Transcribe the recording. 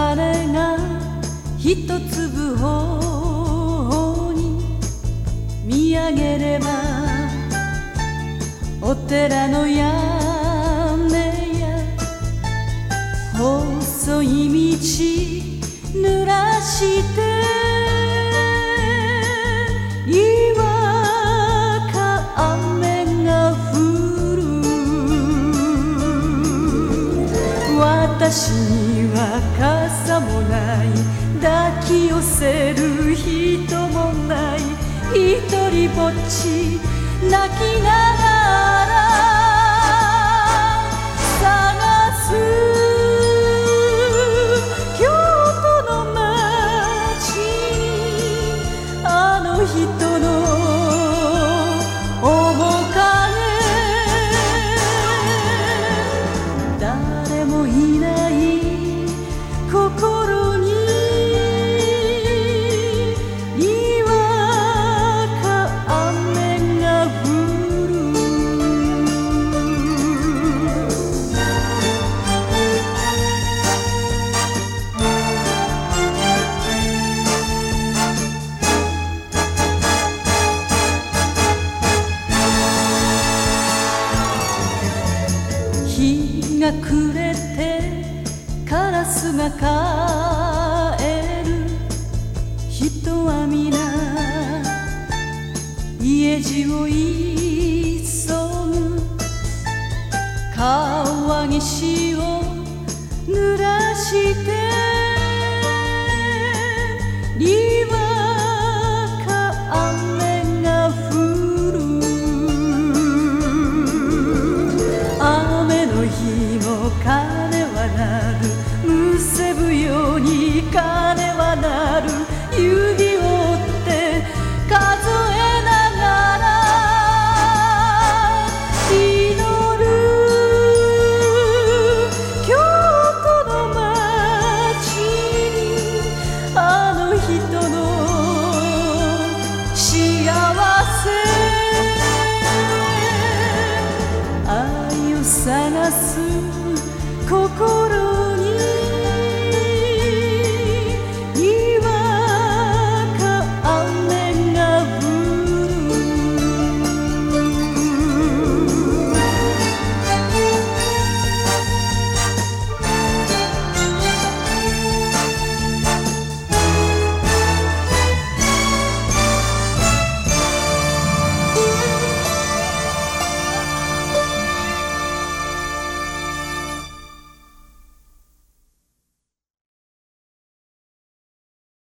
種が一粒方に見上げれば、お寺の屋根や細い道濡らして岩か雨が降る。私には傘もない、抱き寄せる人もない、一人ぼっち泣きながら探す。京都の街にあの人の面影、誰もいない心ににわか雨が降る。日が暮れてカラスが帰る。人は皆家路を急ぐ。川岸を濡らしてにわか雨が降る。雨の日も鐘は鳴る、むせぶように鐘は鳴る。指